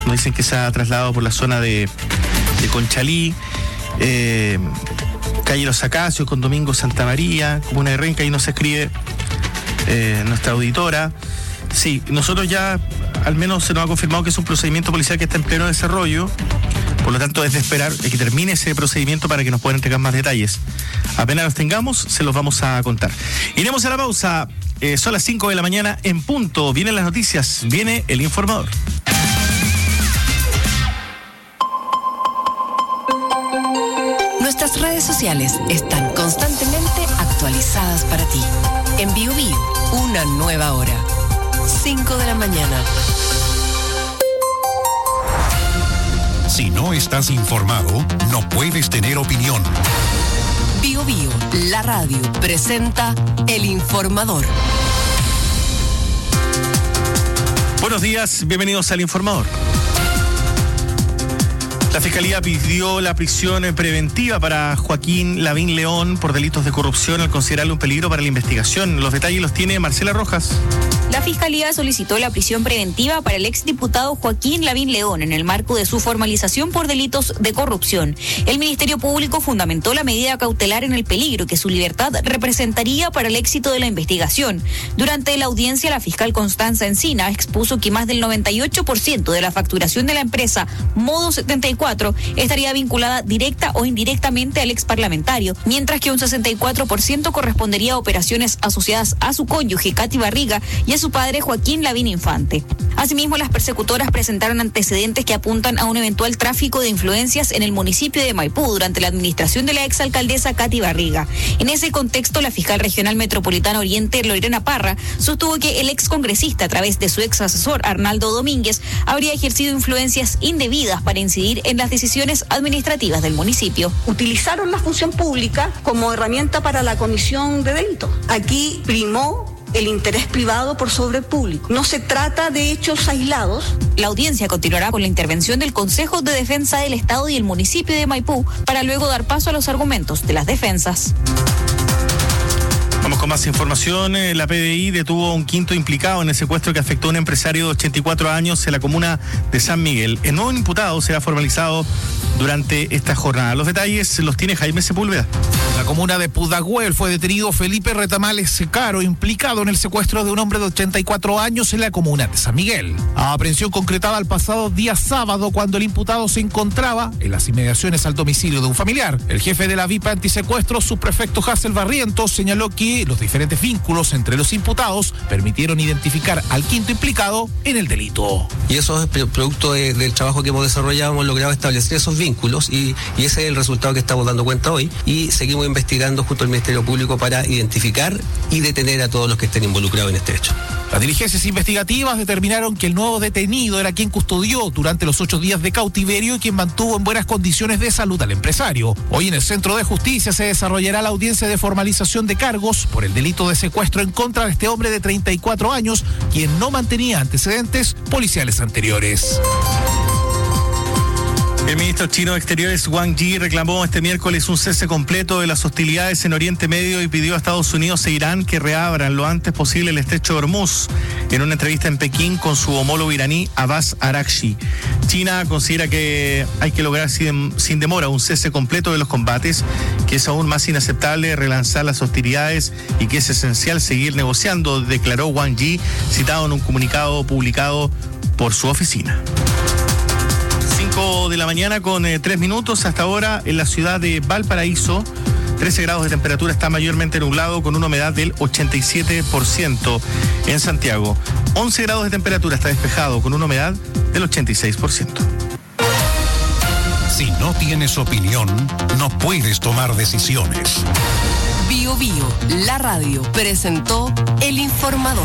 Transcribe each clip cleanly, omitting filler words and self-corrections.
Nos dicen que se ha trasladado por la zona de Conchalí, calle Los Acacios, con Domingo Santa María, comuna de Renca, ahí nos escribe nuestra auditora. Sí, nosotros ya al menos se nos ha confirmado que es un procedimiento policial que está en pleno desarrollo, por lo tanto es de esperar que termine ese procedimiento para que nos puedan entregar más detalles. Apenas los tengamos, se los vamos a contar. Iremos a la pausa, son las 5 de la mañana en punto, vienen las noticias, viene el informador. Nuestras redes sociales están constantemente actualizadas para ti. En BioBio, una nueva hora. 5 de la mañana. Si no estás informado, no puedes tener opinión. BioBio, la radio, presenta El Informador. Buenos días, bienvenidos al Informador. La Fiscalía pidió la prisión preventiva para Joaquín Lavín León por delitos de corrupción al considerarlo un peligro para la investigación. Los detalles los tiene Marcela Rojas. La Fiscalía solicitó la prisión preventiva para el exdiputado Joaquín Lavín León en el marco de su formalización por delitos de corrupción. El Ministerio Público fundamentó la medida cautelar en el peligro que su libertad representaría para el éxito de la investigación. Durante la audiencia, la fiscal Constanza Encina expuso que más del 98% de la facturación de la empresa Modo 74 estaría vinculada directa o indirectamente al exparlamentario, mientras que un 64% correspondería a operaciones asociadas a su cónyuge, Katy Barriga, y a su padre, Joaquín Lavín Infante. Asimismo, las persecutoras presentaron antecedentes que apuntan a un eventual tráfico de influencias en el municipio de Maipú durante la administración de la exalcaldesa Katy Barriga. En ese contexto, la fiscal regional metropolitana Oriente, Lorena Parra, sostuvo que el excongresista, a través de su ex asesor Arnaldo Domínguez, habría ejercido influencias indebidas para incidir en las decisiones administrativas del municipio. Utilizaron la función pública como herramienta para la comisión de delitos. Aquí primó el interés privado por sobre el público. No se trata de hechos aislados. La audiencia continuará con la intervención del Consejo de Defensa del Estado y el municipio de Maipú para luego dar paso a los argumentos de las defensas. Vamos con más información. La PDI detuvo a un quinto implicado en el secuestro que afectó a un empresario de 84 años en la comuna de San Miguel. El nuevo imputado será formalizado durante esta jornada. Los detalles los tiene Jaime Sepúlveda. En la comuna de Pudahuel fue detenido Felipe Retamales Caro, implicado en el secuestro de un hombre de 84 años en la comuna de San Miguel. Aprehensión concretada el pasado día sábado cuando el imputado se encontraba en las inmediaciones al domicilio de un familiar. El jefe de la VIP antisecuestro, subprefecto Hassel Barrientos, señaló que los diferentes vínculos entre los imputados permitieron identificar al quinto implicado en el delito. Y eso es producto del trabajo que hemos desarrollado, hemos logrado establecer esos vínculos y ese es el resultado que estamos dando cuenta hoy y seguimos investigando junto al Ministerio Público para identificar y detener a todos los que estén involucrados en este hecho. Las diligencias investigativas determinaron que el nuevo detenido era quien custodió durante los 8 días de cautiverio y quien mantuvo en buenas condiciones de salud al empresario. Hoy en el Centro de Justicia se desarrollará la audiencia de formalización de cargos por el delito de secuestro en contra de este hombre de 34 años, quien no mantenía antecedentes policiales anteriores. El ministro chino de Exteriores Wang Yi reclamó este miércoles un cese completo de las hostilidades en Oriente Medio y pidió a Estados Unidos e Irán que reabran lo antes posible el estrecho de Hormuz. En una entrevista en Pekín con su homólogo iraní Abbas Araghchi, China considera que hay que lograr sin demora un cese completo de los combates, que es aún más inaceptable relanzar las hostilidades y que es esencial seguir negociando, declaró Wang Yi, citado en un comunicado publicado por su oficina. 5 de la mañana con 3 minutos hasta ahora en la ciudad de Valparaíso. 13 grados de temperatura, está mayormente nublado con una humedad del 87%. En Santiago, 11 grados de temperatura, está despejado con una humedad del 86%. Si no tienes opinión, no puedes tomar decisiones. BioBio, la radio, presentó El Informador.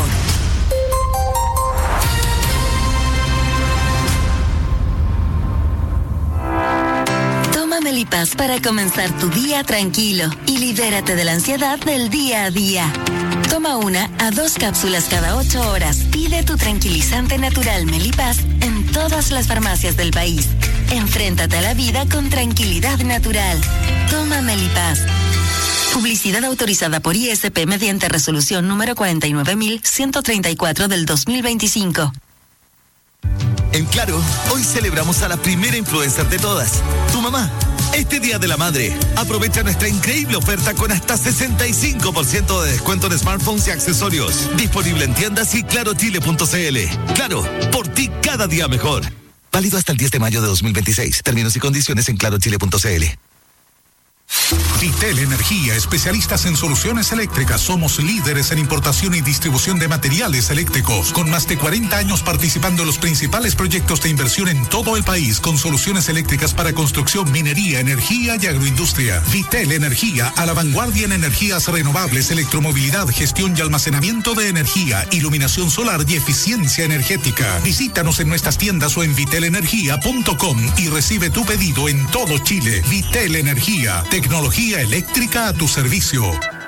Melipaz para comenzar tu día tranquilo y libérate de la ansiedad del día a día. Toma 1 a 2 cápsulas cada 8 horas. Pide tu tranquilizante natural Melipaz en todas las farmacias del país. Enfréntate a la vida con tranquilidad natural. Toma Melipaz. Publicidad autorizada por ISP mediante resolución número 49.134 del 2025. En Claro, hoy celebramos a la primera influencer de todas, tu mamá. Este Día de la Madre, aprovecha nuestra increíble oferta con hasta 65% de descuento en smartphones y accesorios. Disponible en tiendas y clarochile.cl. Claro, por ti cada día mejor. Válido hasta el 10 de mayo de 2026. Términos y condiciones en clarochile.cl. Vitel Energía, especialistas en soluciones eléctricas. Somos líderes en importación y distribución de materiales eléctricos, con más de 40 años participando en los principales proyectos de inversión en todo el país, con soluciones eléctricas para construcción, minería, energía y agroindustria. Vitel Energía, a la vanguardia en energías renovables, electromovilidad, gestión y almacenamiento de energía, iluminación solar y eficiencia energética. Visítanos en nuestras tiendas o en vitelenergia.com y recibe tu pedido en todo Chile. Vitel Energía, tecnología eléctrica a tu servicio.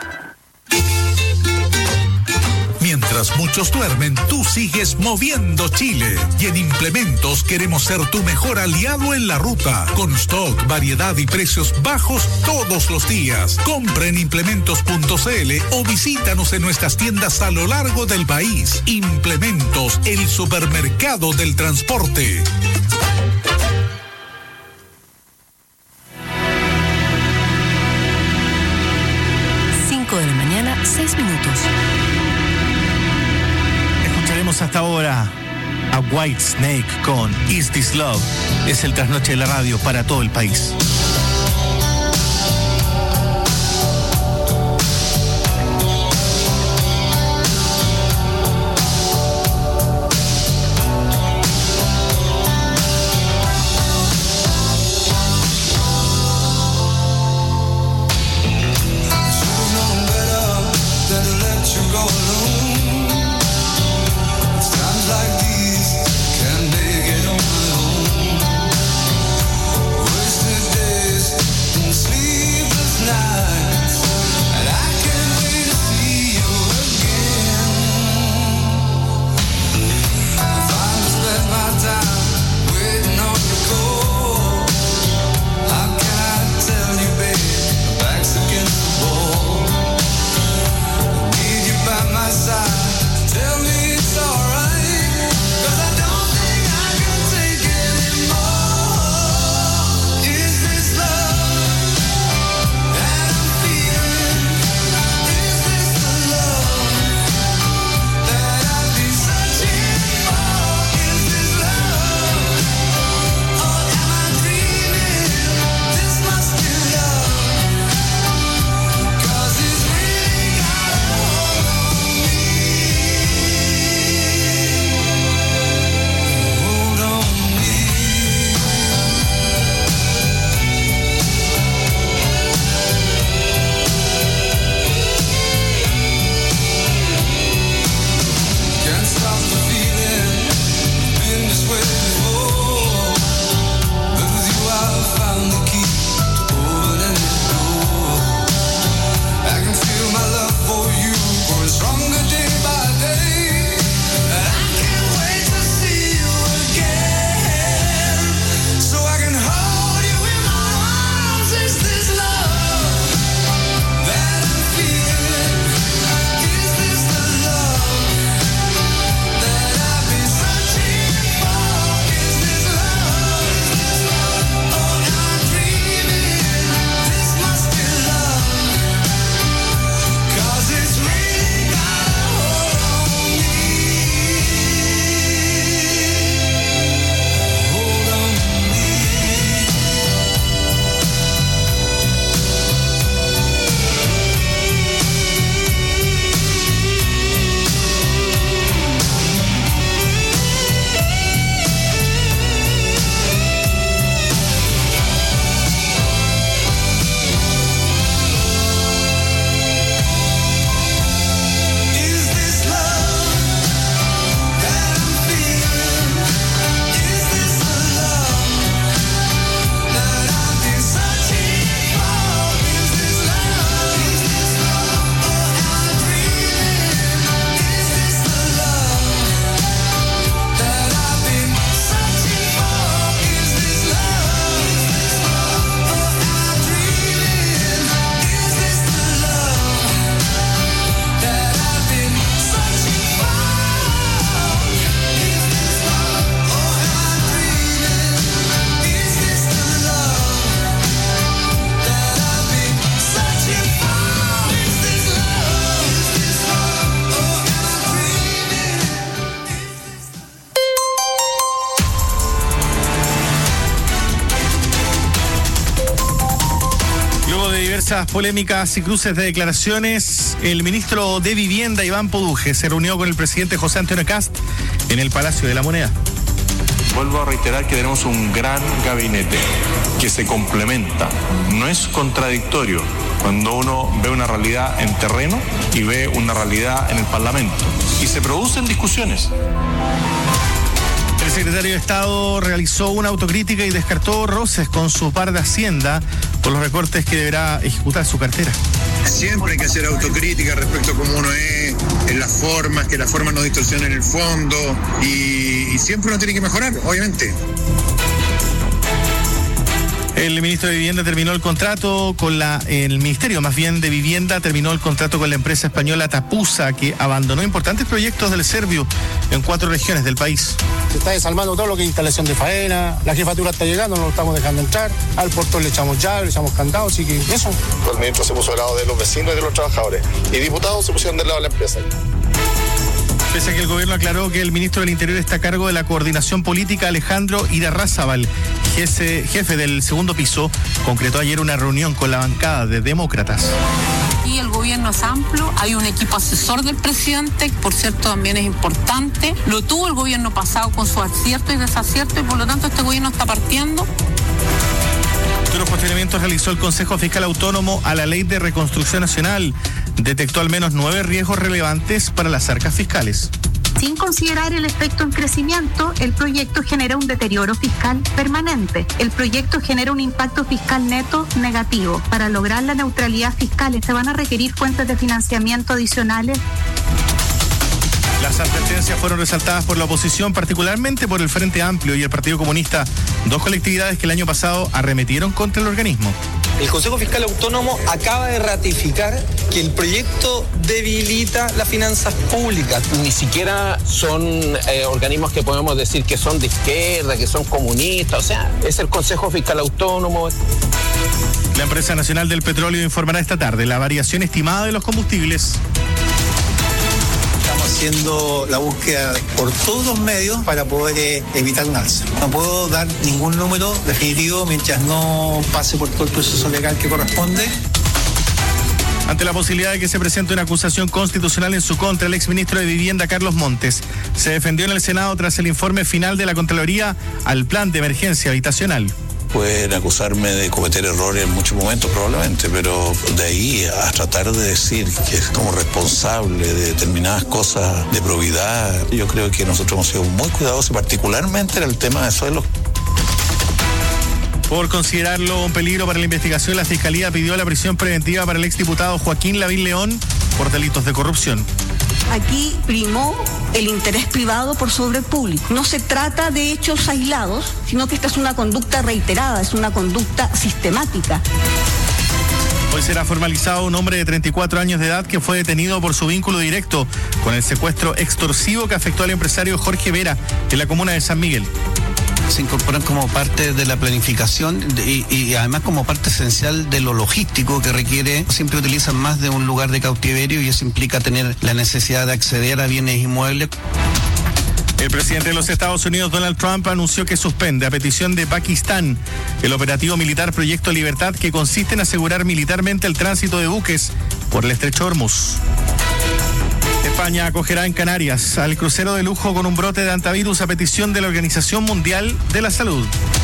Mientras muchos duermen, tú sigues moviendo Chile. Y en Implementos queremos ser tu mejor aliado en la ruta. Con stock, variedad y precios bajos todos los días. Compra en implementos.cl o visítanos en nuestras tiendas a lo largo del país. Implementos, el supermercado del transporte. 6 minutos. Escucharemos hasta ahora a White Snake con Is This Love. Es el trasnoche de la radio para todo el país. Diversas polémicas y cruces de declaraciones. El ministro de Vivienda, Iván Poduje, se reunió con el presidente José Antonio Kast en el Palacio de la Moneda. Vuelvo a reiterar que tenemos un gran gabinete que se complementa, no es contradictorio cuando uno ve una realidad en terreno y ve una realidad en el Parlamento y se producen discusiones. El secretario de Estado realizó una autocrítica y descartó roces con su par de Hacienda por los recortes que deberá ejecutar su cartera. Siempre hay que hacer autocrítica respecto a cómo uno es, en las formas, que las formas no distorsionen el fondo y siempre uno tiene que mejorar, obviamente. El ministro de Vivienda terminó el contrato con el Ministerio de Vivienda terminó el contrato con la empresa española Tapusa, que abandonó importantes proyectos del Serviu en 4 regiones del país. Se está desarmando todo lo que es instalación de faena, la jefatura está llegando, no lo estamos dejando entrar, al portón le echamos llave, le echamos candados, así que eso. El ministro se puso del lado de los vecinos y de los trabajadores, y diputados se pusieron del lado de la empresa. Pese a que el gobierno aclaró que el ministro del Interior está a cargo de la coordinación política, Alejandro Irarrázaval, jefe del segundo piso, concretó ayer una reunión con la bancada de demócratas. Y el gobierno es amplio, hay un equipo asesor del presidente, por cierto también es importante, lo tuvo el gobierno pasado con sus aciertos y desaciertos y por lo tanto este gobierno está partiendo. Durante los cuestionamientos realizó el Consejo Fiscal Autónomo a la Ley de Reconstrucción Nacional. Detectó al menos 9 riesgos relevantes para las arcas fiscales. Sin considerar el efecto en crecimiento, el proyecto genera un deterioro fiscal permanente. El proyecto genera un impacto fiscal neto negativo. Para lograr la neutralidad fiscal, se van a requerir fuentes de financiamiento adicionales. Las advertencias fueron resaltadas por la oposición, particularmente por el Frente Amplio y el Partido Comunista, 2 colectividades que el año pasado arremetieron contra el organismo. El Consejo Fiscal Autónomo acaba de ratificar que el proyecto debilita las finanzas públicas. Ni siquiera son organismos que podemos decir que son de izquierda, que son comunistas, o sea, es el Consejo Fiscal Autónomo. La Empresa Nacional del Petróleo informará esta tarde la variación estimada de los combustibles. Haciendo la búsqueda por todos los medios para poder evitar un alza. No puedo dar ningún número definitivo mientras no pase por todo el proceso legal que corresponde. Ante la posibilidad de que se presente una acusación constitucional en su contra, el exministro de Vivienda, Carlos Montes, se defendió en el Senado tras el informe final de la Contraloría al plan de emergencia habitacional. Pueden acusarme de cometer errores en muchos momentos probablemente, pero de ahí a tratar de decir que es como responsable de determinadas cosas de probidad, yo creo que nosotros hemos sido muy cuidadosos, particularmente en el tema de suelos. Por considerarlo un peligro para la investigación, la Fiscalía pidió la prisión preventiva para el exdiputado Joaquín Lavín León por delitos de corrupción. Aquí primó el interés privado por sobre el público. No se trata de hechos aislados, sino que esta es una conducta reiterada, es una conducta sistemática. Hoy será formalizado un hombre de 34 años de edad que fue detenido por su vínculo directo con el secuestro extorsivo que afectó al empresario Jorge Vera en la comuna de San Miguel. Se incorporan como parte de la planificación y además como parte esencial de lo logístico que requiere. Siempre utilizan más de un lugar de cautiverio y eso implica tener la necesidad de acceder a bienes inmuebles. El presidente de los Estados Unidos, Donald Trump, anunció que suspende a petición de Pakistán el operativo militar Proyecto Libertad, que consiste en asegurar militarmente el tránsito de buques por el estrecho Hormuz. España acogerá en Canarias al crucero de lujo con un brote de hantavirus a petición de la Organización Mundial de la Salud.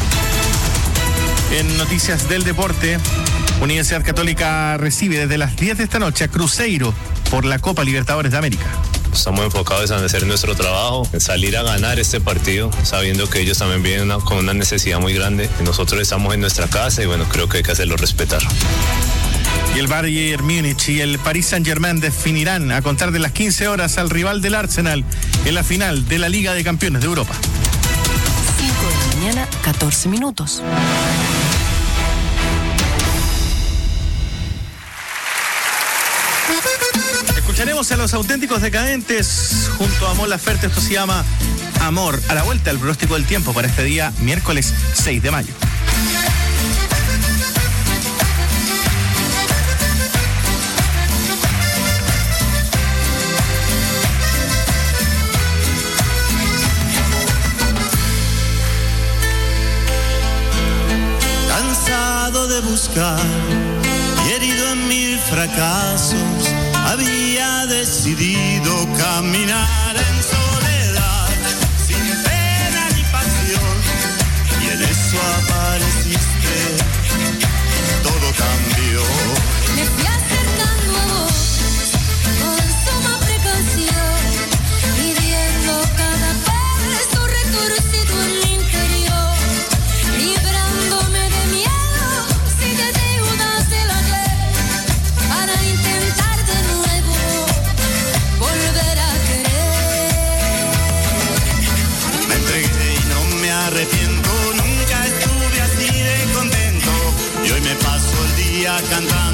En noticias del deporte, Universidad Católica recibe desde las 10 de esta noche a Cruzeiro por la Copa Libertadores de América. Estamos enfocados en hacer nuestro trabajo, en salir a ganar este partido, sabiendo que ellos también vienen con una necesidad muy grande. Nosotros estamos en nuestra casa y bueno, creo que hay que hacerlo respetar. Y el Bayern Múnich y el Paris Saint-Germain definirán a contar de las 15 horas al rival del Arsenal en la final de la Liga de Campeones de Europa. 5 de la mañana, 14 minutos. Escucharemos a Los Auténticos Decadentes junto a Mon Laferte. Esto se llama Amor. A la vuelta del pronóstico del tiempo para este día, miércoles 6 de mayo. Cansado de buscar y herido mil fracasos, había decidido caminar en soledad, sin pena ni pasión, y en eso apareciste, todo cambió. Me fui acercando a vos con suma precaución, pidiendo cada paso retorcido en mi interior, librándome de miedo, si te deudas de la fe, para intentar de nuevo volver a querer. Me entregué y no me arrepiento, nunca estuve así de contento, y hoy me paso el día cantando